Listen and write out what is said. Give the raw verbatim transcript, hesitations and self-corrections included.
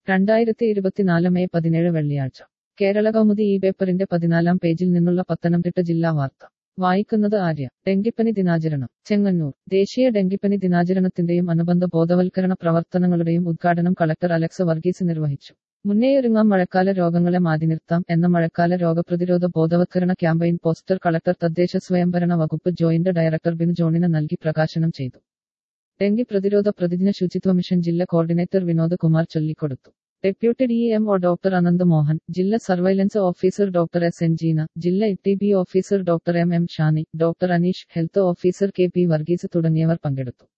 രണ്ടായിരത്തി ഇരുപത്തിനാല് മെയ് പതിനേഴ് വെള്ളിയാഴ്ച കേരളകൗമുദി ഈ പേപ്പറിന്റെ പതിനാലാം പേജിൽ നിന്നുള്ള പത്തനംതിട്ട ജില്ലാ വാർത്ത വായിക്കുന്നത് ആര്യ. ഡെങ്കിപ്പനി ദിനാചരണം ചെങ്ങന്നൂർ. ദേശീയ ഡെങ്കിപ്പനി ദിനാചരണത്തിന്റെയും അനുബന്ധ ബോധവൽക്കരണ പ്രവർത്തനങ്ങളുടെയും ഉദ്ഘാടനം കളക്ടർ അലക്സ് വർഗീസ് നിർവഹിച്ചു. മുന്നേയൊരുങ്ങാം മഴക്കാല രോഗങ്ങളെ മാറ്റി നിർത്താം എന്ന മഴക്കാല രോഗപ്രതിരോധ ബോധവത്കരണ ക്യാമ്പയിൻ പോസ്റ്റർ കളക്ടർ തദ്ദേശ സ്വയംഭരണ വകുപ്പ് ജോയിന്റ് ഡയറക്ടർ ബിനു ജോണിന് നൽകി പ്രകാശനം ചെയ്തു. ഡെങ്കി പ്രതിരോധ പ്രതിദിന ശുചിത്വ മിഷൻ ജില്ലാ കോർഡിനേറ്റർ വിനോദ് കുമാർ ചൊല്ലിക്കൊടുത്തു. Deputy D M O doctor Ananth Mohan, ജില്ലാ surveillance officer doctor S N Jeena, ജില്ലാ E T B officer doctor M M Shani, doctor Aneesh, health officer K P Varghese തുടങ്ങിയവർ പങ്കെടുത്തു.